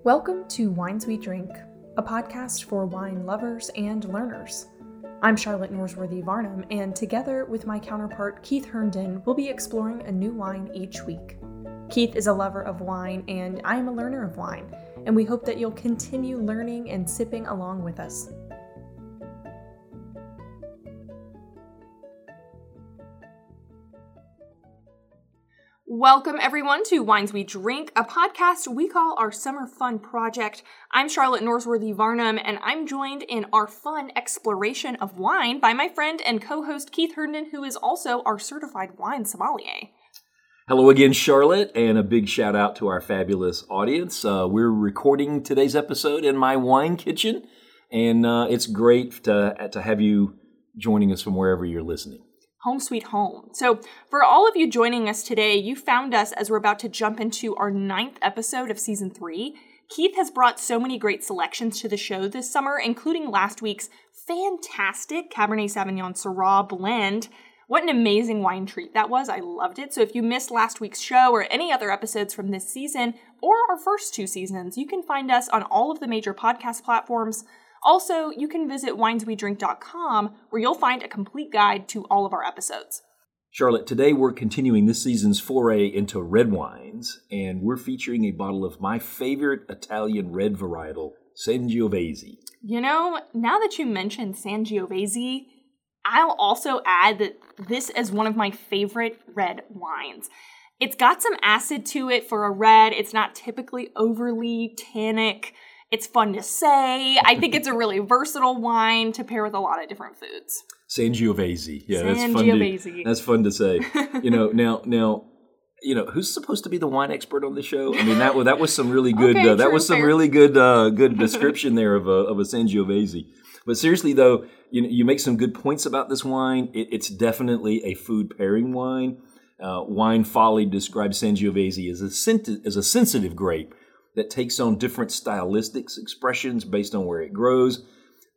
Welcome to Wines We Drink, a podcast for wine lovers and learners. I'm Charlotte Norsworthy Varnum, and together with my counterpart Keith Herndon, we'll be exploring a new wine each week. Keith is a lover of wine, and I am a learner of wine, and we hope that you'll continue learning and sipping along with us. Welcome, everyone, to Wines We Drink, a podcast we call our summer fun project. I'm Charlotte Norsworthy Varnum, and I'm joined in our fun exploration of wine by my friend and co-host Keith Herndon, who is also our certified wine sommelier. Hello again, Charlotte, and a big shout out to our fabulous audience. We're recording today's episode in my wine kitchen, and it's great to have you joining us from wherever you're listening. Home sweet home. So for all of you joining us today, you found us as we're about to jump into our 9th episode of season 3. Keith has brought so many great selections to the show this summer, including last week's fantastic Cabernet Sauvignon Syrah blend. What an amazing wine treat that was. I loved it. So if you missed last week's show or any other episodes from this season or our first 2 seasons, you can find us on all of the major podcast platforms. Also, you can visit wineswedrink.com, where you'll find a complete guide to all of our episodes. Charlotte, today we're continuing this season's foray into red wines, and we're featuring a bottle of my favorite Italian red varietal, Sangiovese. You know, now that you mentioned Sangiovese, I'll also add that this is one of my favorite red wines. It's got some acid to it for a red. It's not typically overly tannic. It's fun to say. I think it's a really versatile wine to pair with a lot of different foods. Sangiovese. Yeah, Sangiovese. That's fun to say. Now, who's supposed to be the wine expert on the show? I mean, that was some really good. Okay, that was some fair. really good description there of a Sangiovese. But seriously, though, you make some good points about this wine. It's definitely a food pairing wine. Wine Folly describes Sangiovese as a sensitive grape that takes on different stylistics, expressions based on where it grows.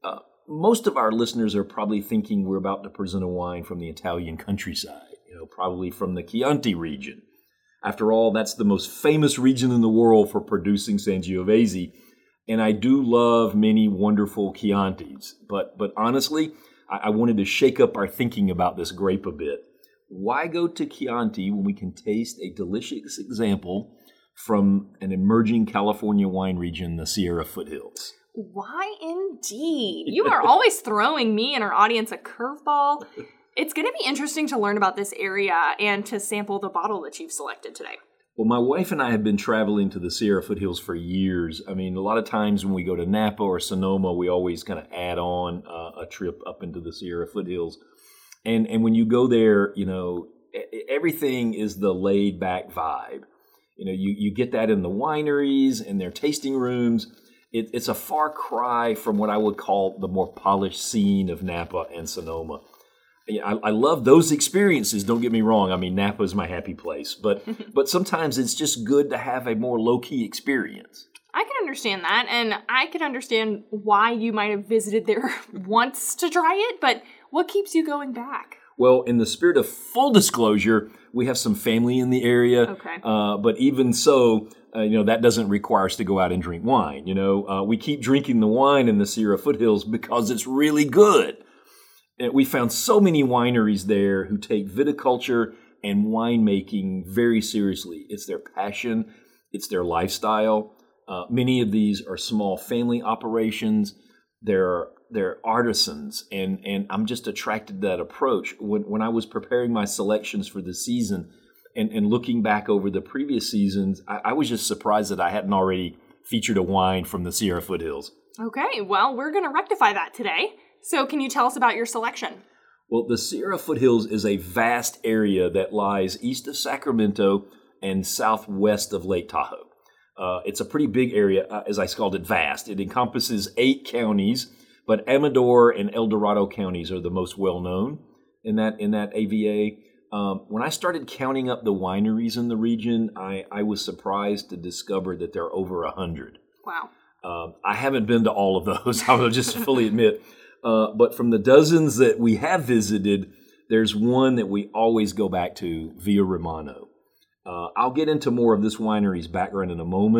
Most of our listeners are probably thinking we're about to present a wine from the Italian countryside, probably from the Chianti region. After all, that's the most famous region in the world for producing Sangiovese, and I do love many wonderful Chiantis. But honestly, I wanted to shake up our thinking about this grape a bit. Why go to Chianti when we can taste a delicious example from an emerging California wine region, the Sierra Foothills? Why indeed? You are always throwing me and our audience a curveball. It's going to be interesting to learn about this area and to sample the bottle that you've selected today. Well, my wife and I have been traveling to the Sierra Foothills for years. I mean, a lot of times when we go to Napa or Sonoma, we always kind of add on a trip up into the Sierra Foothills. And when you go there, everything is the laid back vibe. You get that in the wineries and their tasting rooms. It's a far cry from what I would call the more polished scene of Napa and Sonoma. I love those experiences, don't get me wrong. I mean, Napa is my happy place. But sometimes it's just good to have a more low-key experience. I can understand that, and I can understand why you might have visited there once to try it, but what keeps you going back? Well, in the spirit of full disclosure, we have some family in the area. Okay. But even so, that doesn't require us to go out and drink wine. We keep drinking the wine in the Sierra Foothills because it's really good. And we found so many wineries there who take viticulture and winemaking very seriously. It's their passion. It's their lifestyle. Many of these are small family operations. They're artisans, and I'm just attracted to that approach. When I was preparing my selections for this season and looking back over the previous seasons, I was just surprised that I hadn't already featured a wine from the Sierra Foothills. Okay, well, we're going to rectify that today. So can you tell us about your selection? Well, the Sierra Foothills is a vast area that lies east of Sacramento and southwest of Lake Tahoe. It's a pretty big area, as I called it, vast. It encompasses 8 counties, but Amador and El Dorado counties are the most well-known in that AVA. When I started counting up the wineries in the region, I was surprised to discover that there are over 100. Wow. I haven't been to all of those, I will just fully admit. But from the dozens that we have visited, there's one that we always go back to, Via Romano. I'll get into more of this winery's background in a moment,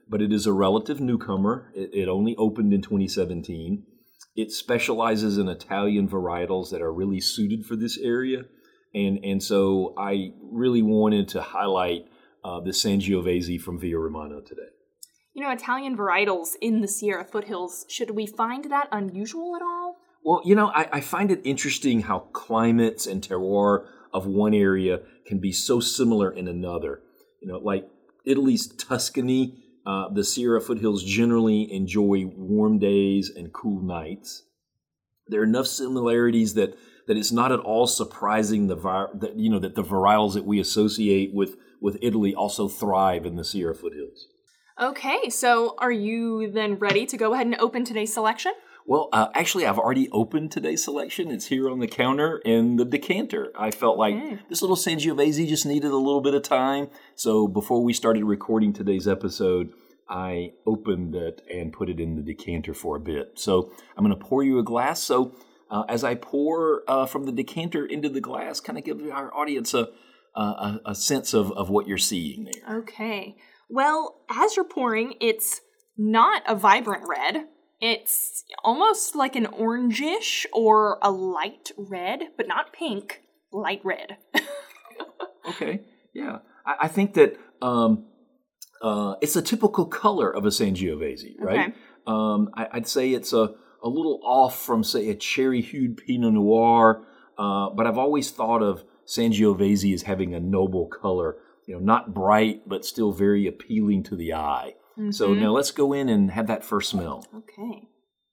but it is a relative newcomer. It only opened in 2017. It specializes in Italian varietals that are really suited for this area. And so I really wanted to highlight the Sangiovese from Via Romano today. Italian varietals in the Sierra foothills, should we find that unusual at all? Well, I find it interesting how climates and terroir of one area can be so similar in another. Like Italy's Tuscany, the Sierra foothills generally enjoy warm days and cool nights. There are enough similarities that it's not at all surprising that the varietals that we associate with Italy also thrive in the Sierra foothills. Okay, so are you then ready to go ahead and open today's selection? Well, actually, I've already opened today's selection. It's here on the counter in the decanter. I felt like this little Sangiovese just needed a little bit of time. So before we started recording today's episode, I opened it and put it in the decanter for a bit. So I'm going to pour you a glass. So as I pour from the decanter into the glass, kind of give our audience a sense of what you're seeing there. Okay. Well, as you're pouring, it's not a vibrant red. It's almost like an orangish or a light red, but not pink, light red. Okay, yeah. I think that it's a typical color of a Sangiovese, right? Okay. I'd say it's a little off from, say, a cherry-hued Pinot Noir, but I've always thought of Sangiovese as having a noble color. Not bright, but still very appealing to the eye. Mm-hmm. So now let's go in and have that first smell. Okay.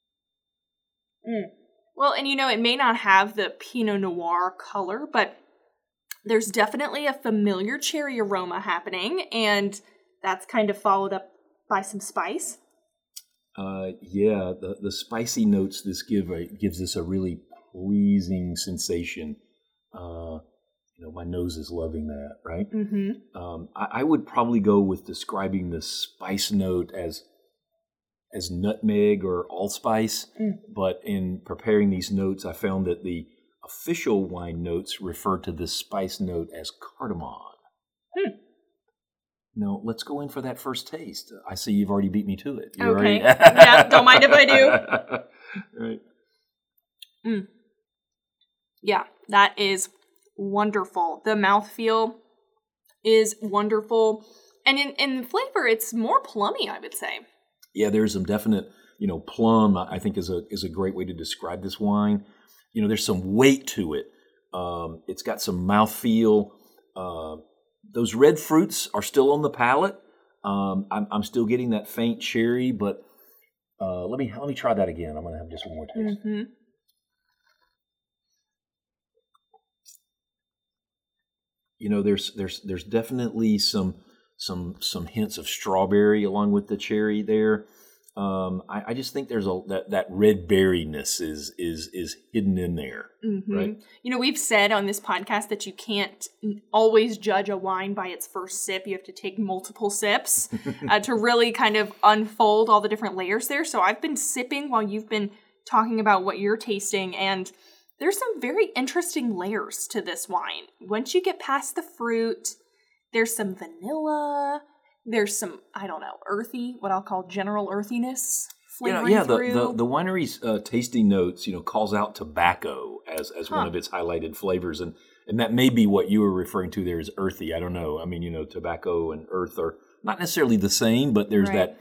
Well, and it may not have the Pinot Noir color, but there's definitely a familiar cherry aroma happening, and that's kind of followed up by some spice. Yeah, the spicy notes this gives us a really pleasing sensation. My nose is loving that, right? Mm-hmm. I would probably go with describing the spice note as nutmeg or allspice, but in preparing these notes, I found that the official wine notes refer to this spice note as cardamom. Now, let's go in for that first taste. I see you've already beat me to it. Okay. Yeah, don't mind if I do. Right. Yeah, that is wonderful. The mouthfeel is wonderful. And in flavor, it's more plummy, I would say. Yeah, there's some definite, plum, I think is a great way to describe this wine. There's some weight to it. It's got some mouthfeel. Those red fruits are still on the palate. I'm still getting that faint cherry, but let me try that again. I'm going to have just one more taste. Mm-hmm. There's definitely some hints of strawberry along with the cherry there. I just think there's that red berryness is hidden in there, right? We've said on this podcast that you can't always judge a wine by its first sip. You have to take multiple sips to really kind of unfold all the different layers there. So I've been sipping while you've been talking about what you're tasting, and there's some very interesting layers to this wine. Once you get past the fruit, there's some vanilla, there's some, earthy, what I'll call general earthiness flavoring through. The winery's tasting notes, calls out tobacco as one of its highlighted flavors, and that may be what you were referring to there as earthy. I don't know. I mean, tobacco and earth are not necessarily the same, but there's that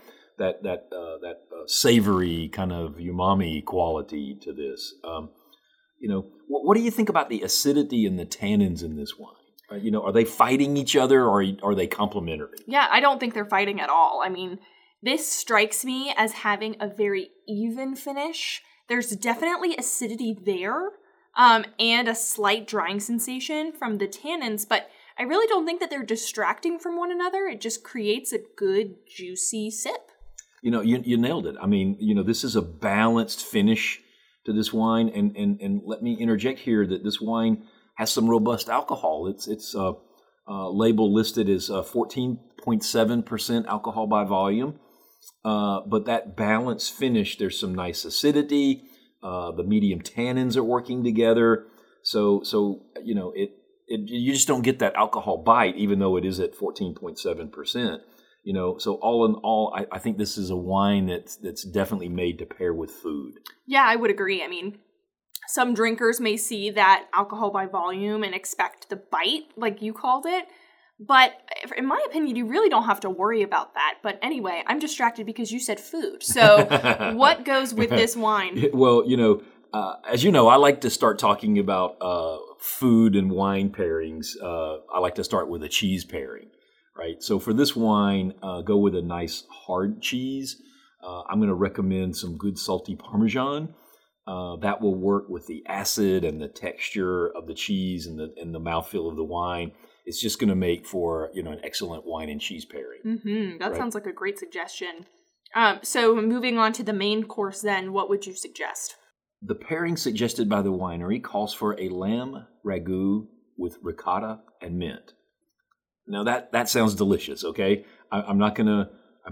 savory kind of umami quality to this. What do you think about the acidity and the tannins in this wine? Are they fighting each other, or are they complementary? Yeah, I don't think they're fighting at all. I mean, this strikes me as having a very even finish. There's definitely acidity there, and a slight drying sensation from the tannins, but I really don't think that they're distracting from one another. It just creates a good, juicy sip. You nailed it. I mean, this is a balanced finish to this wine, and let me interject here that this wine has some robust alcohol. It's label listed as 14.7% alcohol by volume, but that balanced finish, there's some nice acidity. The medium tannins are working together, so you just don't get that alcohol bite, even though it is at 14.7%. So all in all, I think this is a wine that's definitely made to pair with food. Yeah, I would agree. I mean, some drinkers may see that alcohol by volume and expect the bite, like you called it. But in my opinion, you really don't have to worry about that. But anyway, I'm distracted because you said food. So what goes with this wine? Well, as you know, I like to start talking about food and wine pairings. I like to start with a cheese pairing, right? So for this wine, go with a nice hard cheese. I'm going to recommend some good salty Parmesan. That will work with the acid and the texture of the cheese and the mouthfeel of the wine. It's just going to make for an excellent wine and cheese pairing. Mm-hmm. That sounds like a great suggestion. So moving on to the main course then, what would you suggest? The pairing suggested by the winery calls for a lamb ragu with ricotta and mint. Now that sounds delicious. Okay, I'm not gonna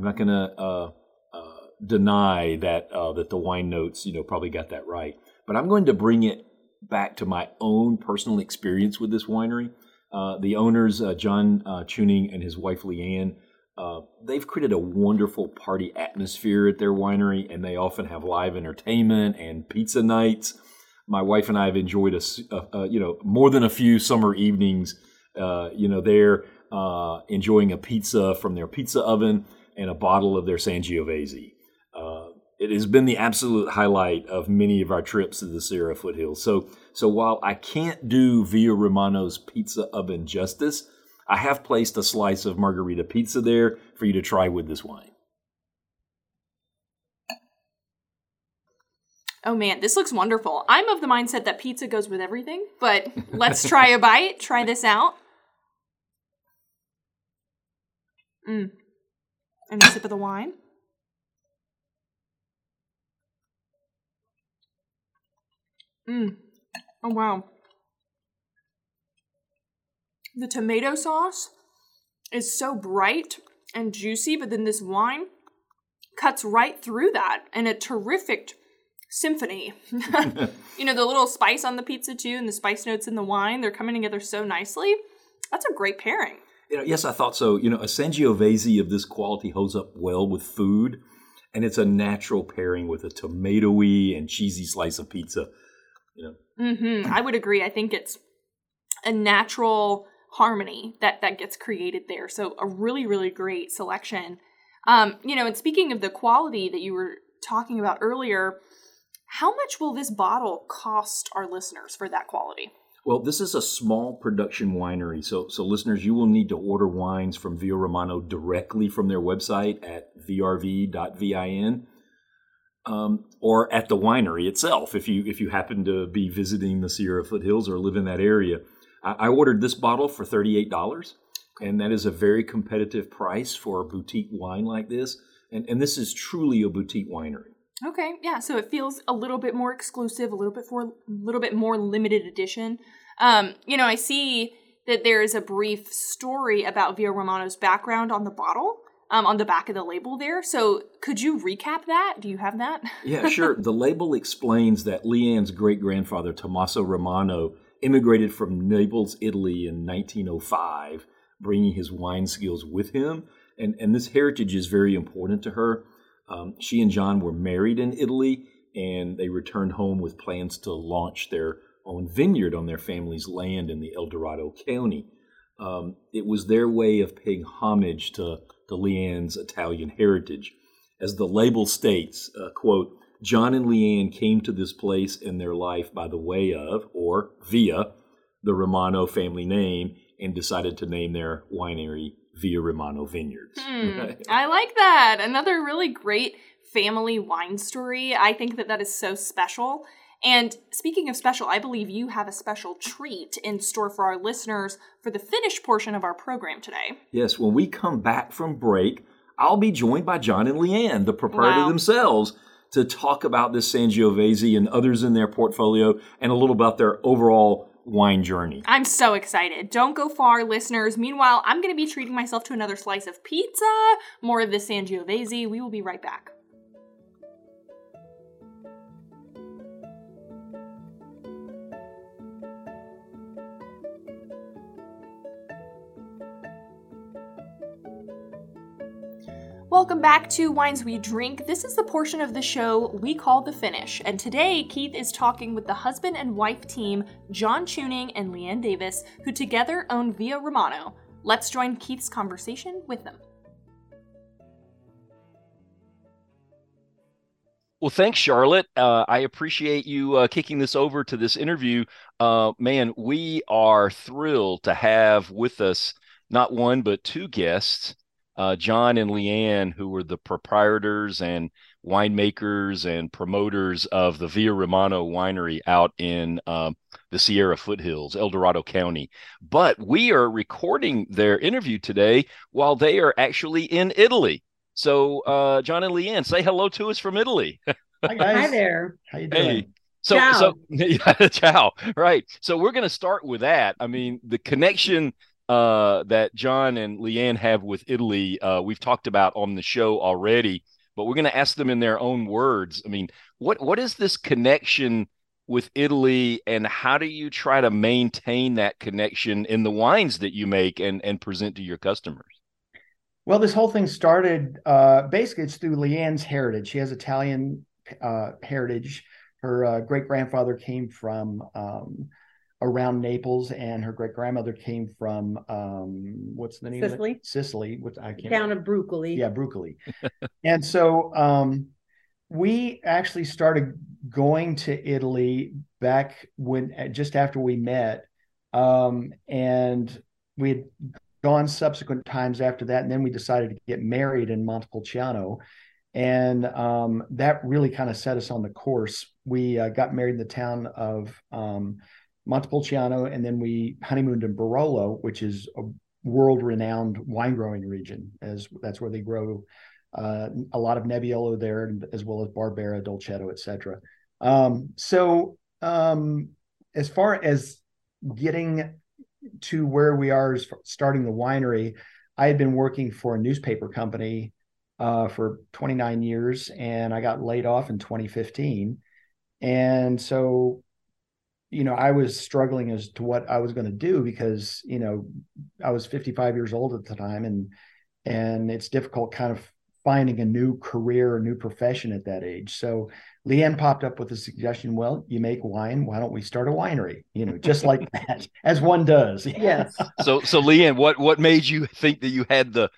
deny that that the wine notes probably got that right, but I'm going to bring it back to my own personal experience with this winery. The owners, John Tuning and his wife Leanne, they've created a wonderful party atmosphere at their winery, and they often have live entertainment and pizza nights. My wife and I have enjoyed more than a few summer evenings. They're enjoying a pizza from their pizza oven and a bottle of their Sangiovese. It has been the absolute highlight of many of our trips to the Sierra foothills. So while I can't do Via Romano's pizza oven justice, I have placed a slice of margarita pizza there for you to try with this wine. Oh man, this looks wonderful. I'm of the mindset that pizza goes with everything, but let's try a bite. Try this out. And a sip of the wine. Oh, wow. The tomato sauce is so bright and juicy, but then this wine cuts right through that in a terrific symphony. The little spice on the pizza too, and the spice notes in the wine, they're coming together so nicely. That's a great pairing. Yes, I thought so. A Sangiovese of this quality holds up well with food, and it's a natural pairing with a tomatoey and cheesy slice of pizza. I would agree. I think it's a natural harmony that gets created there. So a really, really great selection. And speaking of the quality that you were talking about earlier, how much will this bottle cost our listeners for that quality? Well, this is a small production winery. So listeners, you will need to order wines from Via Romano directly from their website at vrv.vin. Or at the winery itself, if you happen to be visiting the Sierra foothills or live in that area. I ordered this bottle for $38, and that is a very competitive price for a boutique wine like this. And this is truly a boutique winery. Okay, yeah, so it feels a little bit more exclusive, a little bit more limited edition. I see that there is a brief story about Via Romano's background on the bottle. On the back of the label there. So could you recap that? Do you have that? Yeah, sure. The label explains that Leanne's great-grandfather, Tommaso Romano, immigrated from Naples, Italy in 1905, bringing his wine skills with him. And this heritage is very important to her. She and John were married in Italy, and they returned home with plans to launch their own vineyard on their family's land in the El Dorado County. It was their way of paying homage to Leanne's Italian heritage. As the label states, quote, John and Leanne came to this place in their life by the way of, or via, the Romano family name and decided to name their winery Via Romano Vineyards. I like that. Another really great family wine story. I think that is so special. And speaking of special, I believe you have a special treat in store for our listeners for the finished portion of our program today. Yes, when we come back from break, I'll be joined by John and Leanne, the proprietor themselves, to talk about this Sangiovese and others in their portfolio and a little about their overall wine journey. I'm so excited. Don't go far, listeners. Meanwhile, I'm going to be treating myself to another slice of pizza, more of the Sangiovese. We will be right back. Welcome back to Wines We Drink. This is the portion of the show we call The Finish, and today Keith is talking with the husband and wife team, John Chewning and Leanne Davis, who together own Via Romano. Let's join Keith's conversation with them. Well, thanks, Charlotte. I appreciate you kicking this over to this interview. Man, we are thrilled to have with us not one, but two guests, John and Leanne, who were the proprietors and winemakers and promoters of the Via Romano winery out in the Sierra foothills, El Dorado County. But we are recording their interview today while they are actually in Italy. So, John and Leanne, say hello to us from Italy. Hi, guys. Hi there. How you doing? Hey. Ciao. Ciao. Right. So we're going to start with that. I mean, the connection that John and Leanne have with Italy, we've talked about on the show already, but we're going to ask them in their own words. I mean, what is this connection with Italy, and how do you try to maintain that connection in the wines that you make and present to your customers? Well, this whole thing started, basically it's through Leanne's heritage. She has Italian heritage. Her great-grandfather came from around Naples, and her great-grandmother came from, what's the name Sicily. of it? Sicily. Which I can't Town of Brucoli. Yeah, Brucoli. And so we actually started going to Italy back when, just after we met, and we had gone subsequent times after that, and then we decided to get married in Montepulciano, and that really kind of set us on the course. We got married in the town of Montepulciano, and then we honeymooned in Barolo, which is a world-renowned wine growing region, as that's where they grow a lot of Nebbiolo there, as well as Barbera, Dolcetto, etc. As far as getting to where we are as starting the winery, I had been working for a newspaper company for 29 years, and I got laid off in 2015. And so, I was struggling as to what I was going to do, because, I was 55 years old at the time, and it's difficult kind of finding a new career, a new profession at that age. So Leanne popped up with a suggestion. Well, you make wine. Why don't we start a winery? Just like that, as one does. Yes. So Leanne, what made you think that you had the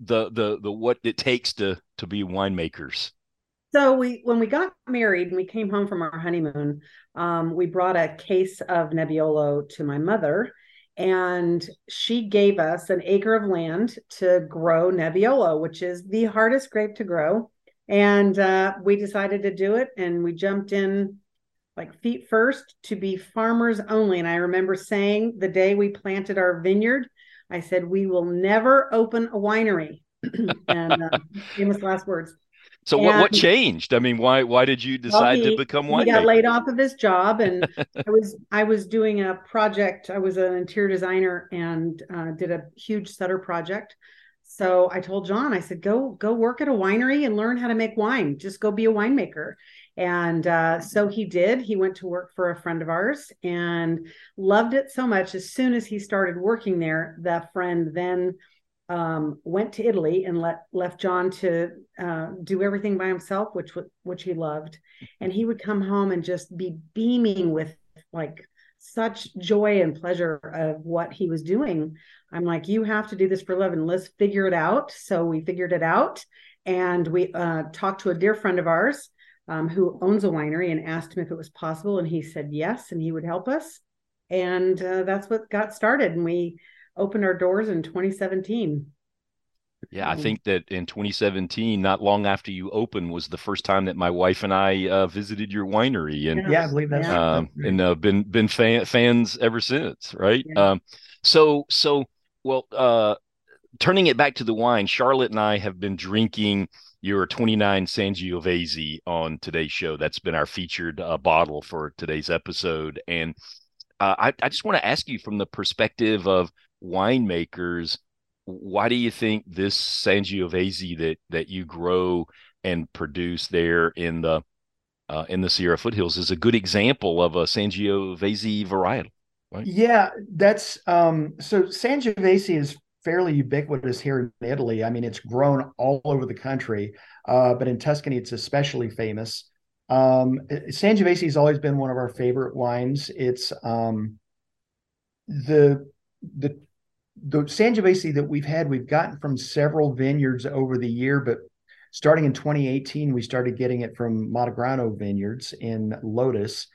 what it takes to be winemakers? So when we got married and we came home from our honeymoon, we brought a case of Nebbiolo to my mother, and she gave us an acre of land to grow Nebbiolo, which is the hardest grape to grow. And we decided to do it, and we jumped in like feet first to be farmers only. And I remember saying the day we planted our vineyard, I said, we will never open a winery. And famous last words. So what changed? I mean, why did you decide to become winemaker? He got laid off of his job, and I was doing a project. I was an interior designer and did a huge Sutter project. So I told John, I said, go work at a winery and learn how to make wine. Just go be a winemaker. And so he did. He went to work for a friend of ours and loved it so much. As soon as he started working there, that friend then went to Italy and left John to do everything by himself, which he loved. And he would come home and just be beaming with like such joy and pleasure of what he was doing. I'm like, you have to do this for love, and let's figure it out. So we figured it out, and we talked to a dear friend of ours who owns a winery, and asked him if it was possible, and he said yes, and he would help us. And that's what got started, and we opened our doors in 2017. Yeah, I think that in 2017, not long after you opened, was the first time that my wife and I visited your winery, and yeah, I believe that's right. And been fans ever since, right? Yeah. Turning it back to the wine, Charlotte and I have been drinking your 29 Sangiovese on today's show. That's been our featured bottle for today's episode, and I just want to ask you, from the perspective of winemakers, why do you think this Sangiovese that you grow and produce there in the Sierra foothills is a good example of a Sangiovese varietal? Right? Yeah, that's so Sangiovese is fairly ubiquitous here in Italy. I mean, it's grown all over the country, but in Tuscany, it's especially famous. Sangiovese has always been one of our favorite wines. It's the the Sangiovese that we've gotten from several vineyards over the year, but starting in 2018, we started getting it from Matagrano Vineyards in Lotus.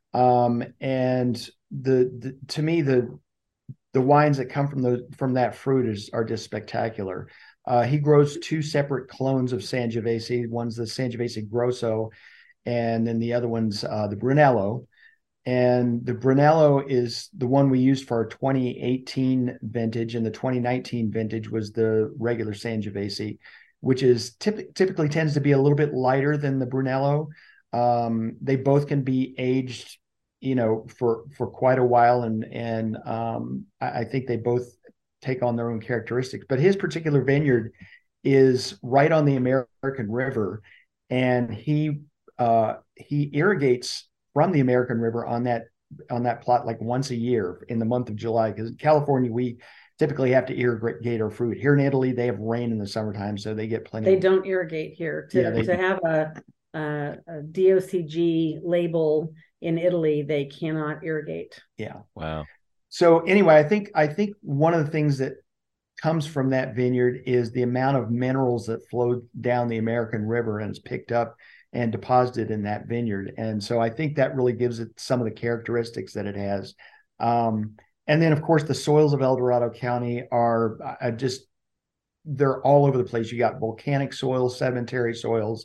And to me, the wines that come from that fruit are just spectacular. He grows two separate clones of Sangiovese. One's the Sangiovese Grosso, and then the other one's the Brunello. And the Brunello is the one we used for our 2018 vintage, and the 2019 vintage was the regular Sangiovese, which is typically tends to be a little bit lighter than the Brunello. They both can be aged, for quite a while, and I think they both take on their own characteristics. But his particular vineyard is right on the American River, and he irrigates from the American River on that plot like once a year in the month of July, because in California we typically have to irrigate our fruit. Here in Italy, they have rain in the summertime, so they get plenty. They don't irrigate here. To have a DOCG label in Italy, they cannot irrigate. Yeah. Wow. So anyway, I think one of the things that comes from that vineyard is the amount of minerals that flow down the American River and is picked up and deposited in that vineyard. And so I think that really gives it some of the characteristics that it has. And then, of course, the soils of El Dorado County are they're all over the place. You got volcanic soils, sedimentary soils,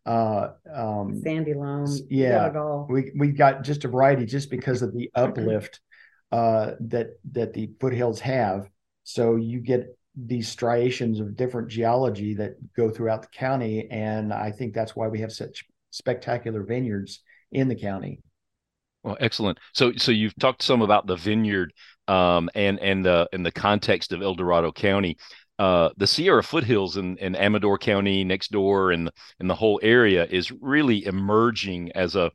sandy loam. Yeah, we got just a variety just because of the uplift that the foothills have. So you get these striations of different geology that go throughout the county, and I think that's why we have such spectacular vineyards in the county. Well, excellent. So you've talked some about the vineyard, and the context of El Dorado County. The Sierra foothills in Amador County next door, and the whole area is really emerging as a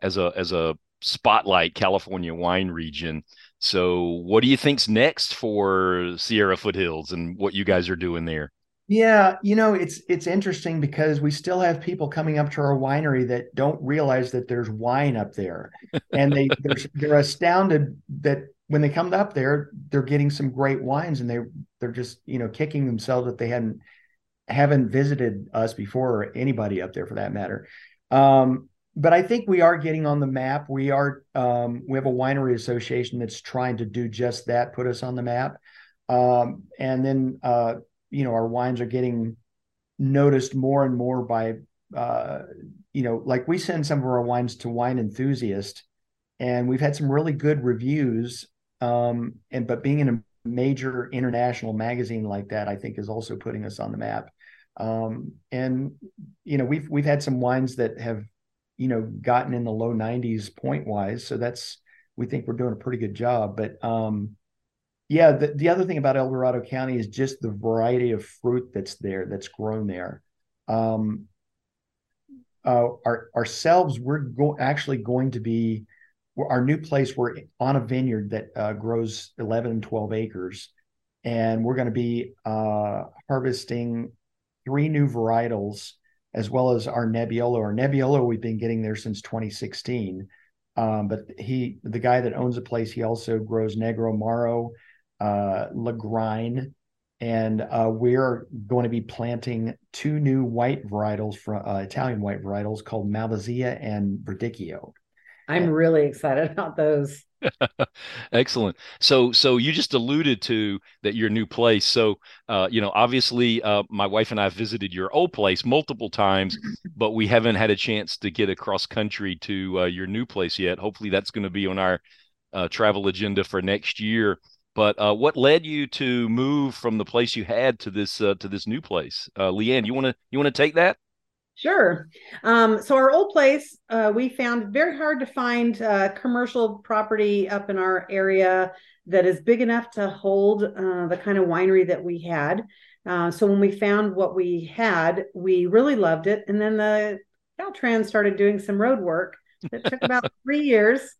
spotlight California wine region. So what do you think's next for Sierra foothills and what you guys are doing there? Yeah, it's interesting because we still have people coming up to our winery that don't realize that there's wine up there, and they're astounded that when they come up there, they're getting some great wines, and they're just kicking themselves that they haven't visited us before, or anybody up there for that matter. But I think we are getting on the map. We have a winery association that's trying to do just that, put us on the map. And then, our wines are getting noticed more and more by, like we send some of our wines to Wine Enthusiast, and we've had some really good reviews. But being in a major international magazine like that, I think is also putting us on the map. We've had some wines that have, gotten in the low 90s point wise. So we think we're doing a pretty good job. But the other thing about El Dorado County is just the variety of fruit that's grown there. Ourselves, we're actually going to be, our new place, we're on a vineyard that grows 11 and 12 acres. And we're going to be harvesting 3 new varietals, as well as our Nebbiolo. Our Nebbiolo, we've been getting there since 2016. But the guy that owns the place, he also grows Negro Amaro, Lagrine, and we're going to be planting 2 new white varietals, Italian white varietals called Malvasia and Verdicchio. I'm really excited about those. Excellent. So you just alluded to that your new place. So obviously my wife and I visited your old place multiple times, but we haven't had a chance to get across country to your new place yet. Hopefully that's going to be on our travel agenda for next year. But what led you to move from the place you had to this new place? Leanne, you want to take that? Sure. So our old place, we found very hard to find commercial property up in our area that is big enough to hold the kind of winery that we had. So when we found what we had, we really loved it. And then the Caltrans started doing some road work that took about 3 years.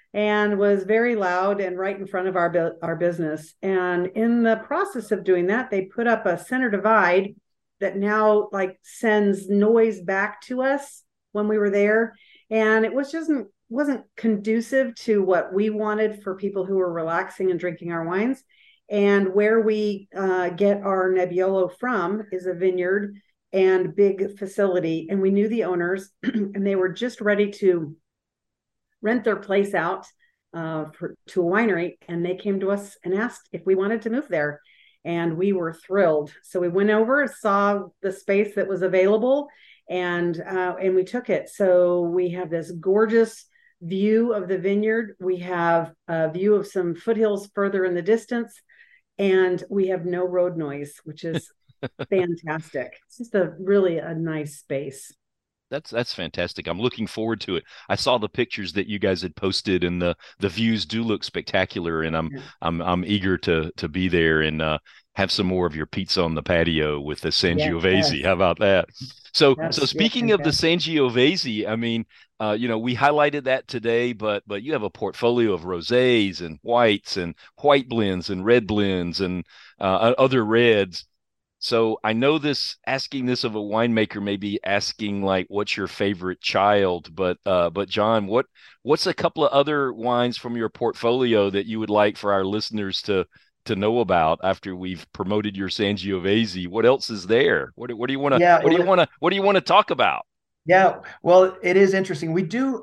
and was very loud and right in front of our business. And in the process of doing that, they put up a center divide that now like sends noise back to us when we were there. And it was just wasn't conducive to what we wanted for people who were relaxing and drinking our wines. And where we get our Nebbiolo from is a vineyard and big facility. And we knew the owners and they were just ready to rent their place out to a winery. And they came to us and asked if we wanted to move there. And we were thrilled. So we went over, saw the space that was available, and we took it. So we have this gorgeous view of the vineyard. We have a view of some foothills further in the distance, and we have no road noise, which is fantastic. It's just really a nice space. That's fantastic. I'm looking forward to it. I saw the pictures that you guys had posted, and the views do look spectacular. And I'm eager to be there and have some more of your pizza on the patio with the Sangiovese. Yes. How about that? So speaking of the Sangiovese, I mean, we highlighted that today, but you have a portfolio of rosés and whites and white blends and red blends and other reds. So I know asking this of a winemaker may be asking like, what's your favorite child? But John, what's a couple of other wines from your portfolio that you would like for our listeners to know about after we've promoted your Sangiovese? What else is there? What do you want to what do you want to talk about? Yeah, well, it is interesting. We do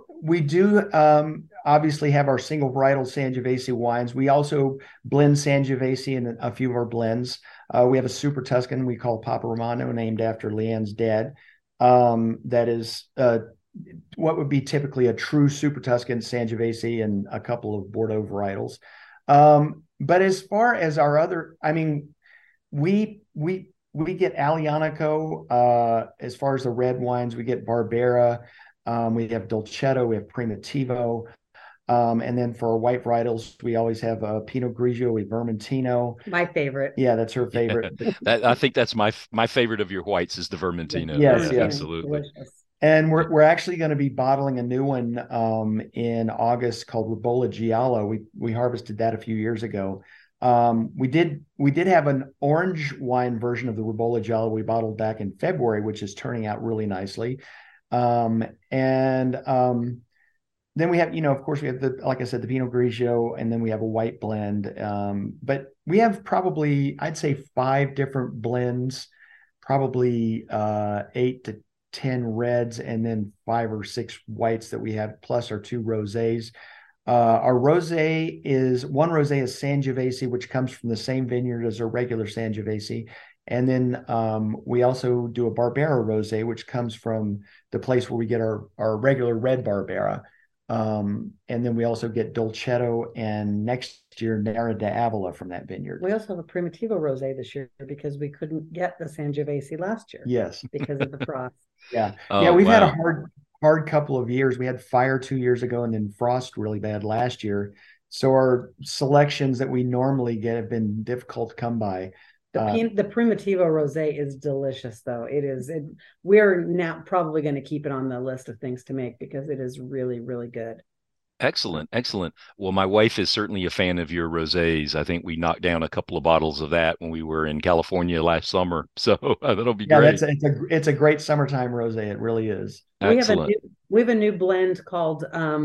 obviously have our single varietal Sangiovese wines. We also blend Sangiovese in a few of our blends. We have a Super Tuscan we call Papa Romano, named after Leanne's dad. That is what would be typically a true Super Tuscan Sangiovese and a couple of Bordeaux varietals. But as far as our other, I mean, we get Aglianico. As far as the red wines, we get Barbera. We have Dolcetto. We have Primitivo. And then for our white varietals, we always have Pinot Grigio, we have Vermentino. My favorite. Yeah, that's her favorite. I think that's my favorite of your whites is the Vermentino. Yes, absolutely. Delicious. And we're actually going to be bottling a new one in August called Ribolla Giallo. We harvested that a few years ago. We did have an orange wine version of the Ribolla Giallo we bottled back in February, which is turning out really nicely. Then we have, of course, we have like I said, the Pinot Grigio, and then we have a white blend. But we have probably, I'd say 5 different blends, probably 8 to 10 reds, and then 5 or 6 whites that we have, plus our 2 rosés. Our rosé is Sangiovese, which comes from the same vineyard as our regular Sangiovese. And then we also do a Barbera rosé, which comes from the place where we get our regular red Barbera. And then we also get Dolcetto and next year Nera d'Avola from that vineyard. We also have a Primitivo rosé this year because we couldn't get the Sangiovese last year. Yes, because of the frost. Yeah, we've had a hard couple of years. We had fire 2 years ago, and then frost really bad last year. So our selections that we normally get have been difficult to come by. The Primitivo rosé is delicious, though. We're now probably going to keep it on the list of things to make because it is really, really good. Excellent. Well, my wife is certainly a fan of your rosés. I think we knocked down a couple of bottles of that when we were in California last summer. So that'll be great. It's a great summertime rosé. It really is. Excellent. We have a new blend called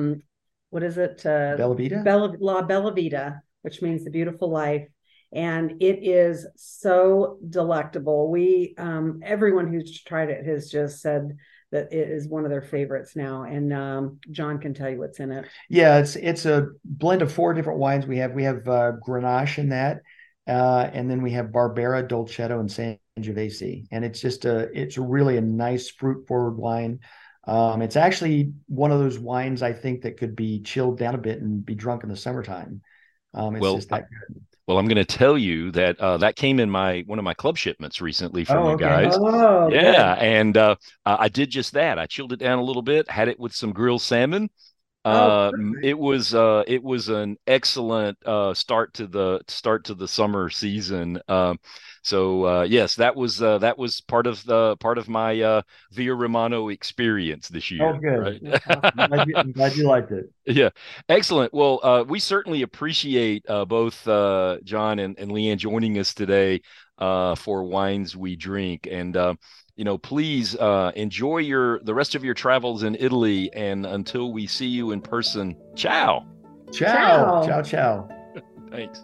what is it? Bella Vita? La Bella Vita, which means the beautiful life. And it is so delectable. Everyone who's tried it has just said that it is one of their favorites now. And John can tell you what's in it. Yeah, it's a blend of 4 different wines. We have Grenache in that, and then we have Barbera, Dolcetto, and Sangiovese. And it's really a nice fruit forward wine. It's actually one of those wines I think that could be chilled down a bit and be drunk in the summertime. It's just that good. Well, I'm going to tell you that that came in one of my club shipments recently from you guys. Oh, yeah, good. And I did just that. I chilled it down a little bit, had it with some grilled salmon, It was an excellent start to the summer season. Yes, that was part of my Via Romano experience this year. Oh, good. Right? I'm glad you liked it. Yeah, excellent. Well, we certainly appreciate both John and Leanne joining us today for Wines We Drink, and please enjoy the rest of your travels in Italy. And until we see you in person, ciao. Ciao. Ciao. Ciao. Thanks.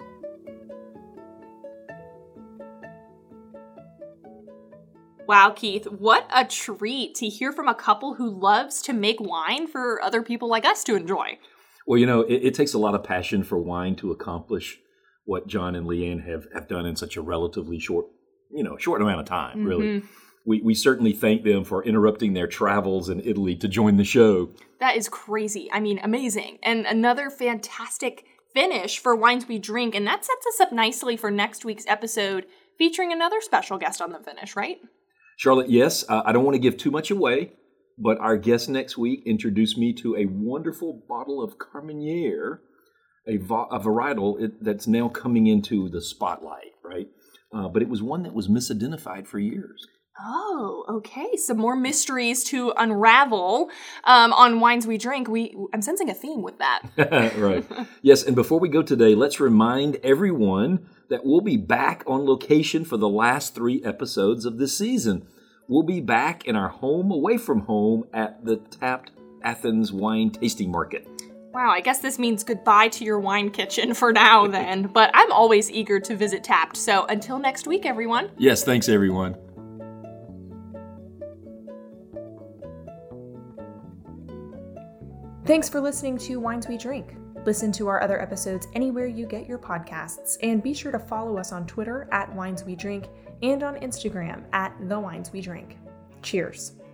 Wow, Keith, what a treat to hear from a couple who loves to make wine for other people like us to enjoy. Well, it takes a lot of passion for wine to accomplish what John and Leanne have done in such a relatively short amount of time, really. We certainly thank them for interrupting their travels in Italy to join the show. That is crazy. I mean, amazing. And another fantastic finish for Wines We Drink. And that sets us up nicely for next week's episode featuring another special guest on the finish, right? Charlotte, yes. I don't want to give too much away, but our guest next week introduced me to a wonderful bottle of Carmenere, a varietal that's now coming into the spotlight, right? But it was one that was misidentified for years. Oh, okay. Some more mysteries to unravel on Wines We Drink. I'm sensing a theme with that. Right. Yes, and before we go today, let's remind everyone that we'll be back on location for the last 3 episodes of this season. We'll be back in our home away from home at the Tapped Athens Wine Tasting Market. Wow, I guess this means goodbye to your wine kitchen for now then, but I'm always eager to visit Tapped. So until next week, everyone. Yes, thanks everyone. Thanks for listening to Wines We Drink. Listen to our other episodes anywhere you get your podcasts, and be sure to follow us on Twitter @WinesWeDrink and on Instagram @TheWinesWeDrink. Cheers.